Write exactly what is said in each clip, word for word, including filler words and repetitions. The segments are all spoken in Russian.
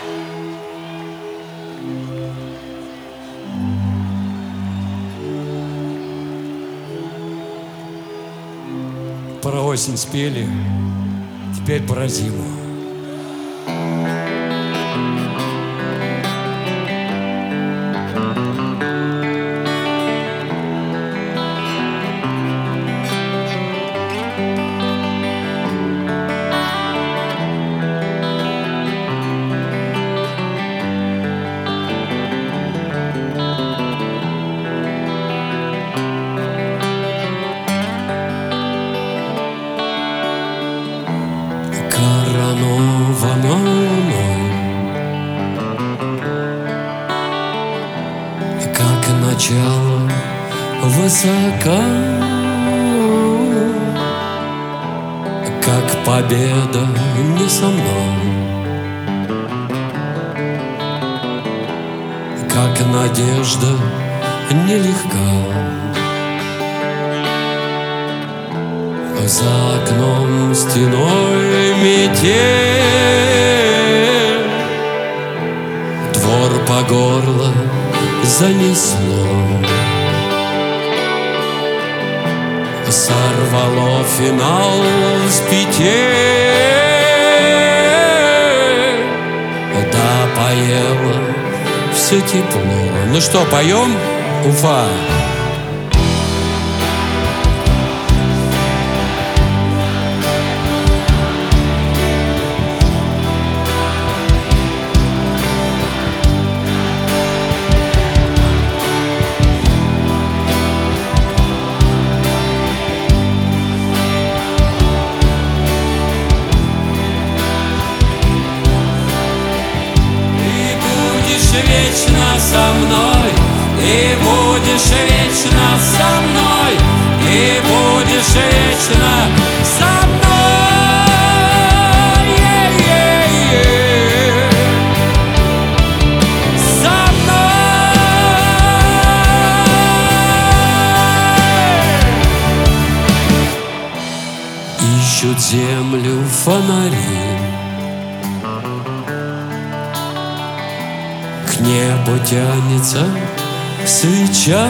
Про осень спели, теперь про зиму. Коронована мной, как начало высока, как победа не со мной, как надежда нелегка. За окном стеной метель, двор по горло занесло, сорвало финал с петель, да поело все тепло. Ну что, поем, Уфа? Вечно со мной, и будешь вечно со мной, и будешь вечно со мной. Yeah-yeah-yeah. Со мной. Ищут землю фонари, к небу тянется свеча,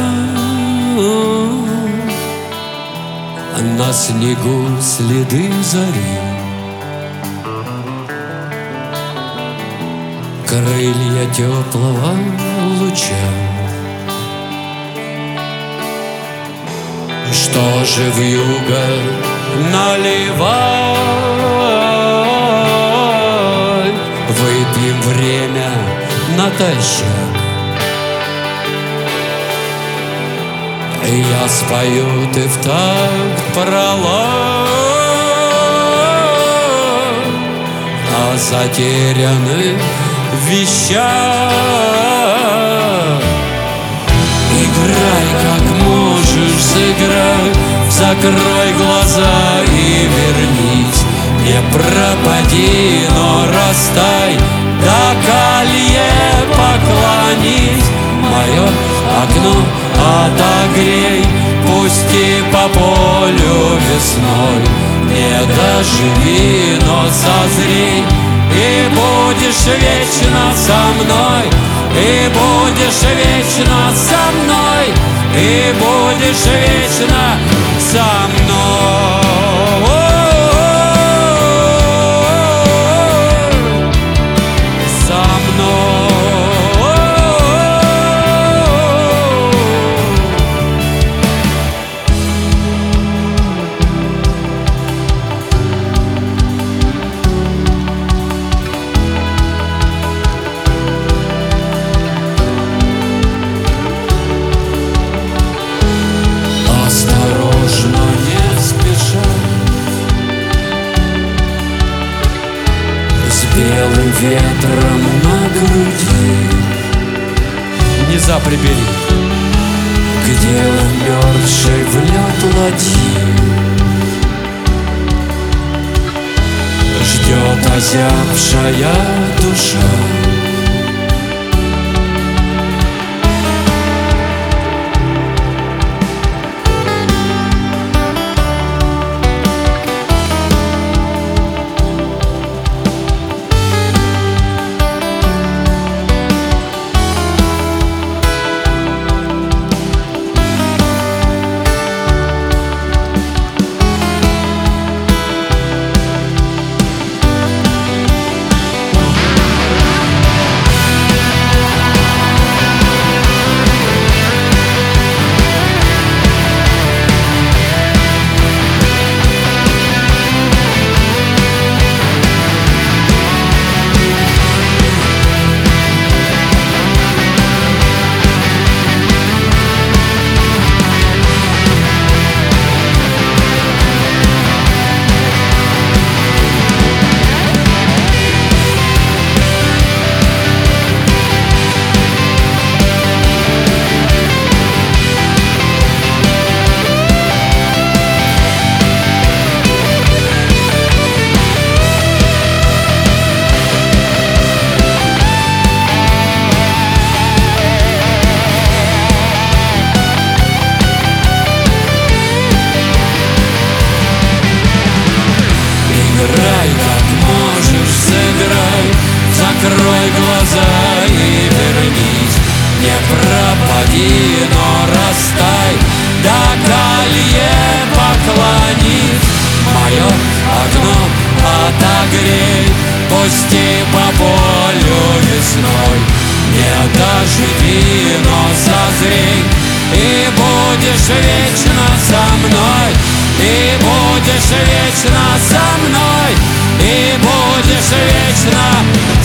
на снегу следы зари, крылья теплого луча. Что же вьюга наливай, выпьем время натощак. Я спою, ты в такт пролай, о затерянных вещах. Играй, как можешь, сыграй, закрой глаза и вернись. Не пропади, но растай, до колье поклонись. Мое окно отогрей, пусти по полю весной. Не доживи, но созрей, и будешь вечно со мной, и будешь вечно со мной, и будешь вечно со мной. Белым ветром на груди низа прибери, где умерший в лед ладьи ждет озябшая душа. Закрой глаза и вернись, не пропади, но растай, до колье поклонись. Мое окно отогрей, пусти по полю весной. Не доживи, но созрей, и будешь вечно со мной, и будешь вечно со мной, и будешь вечно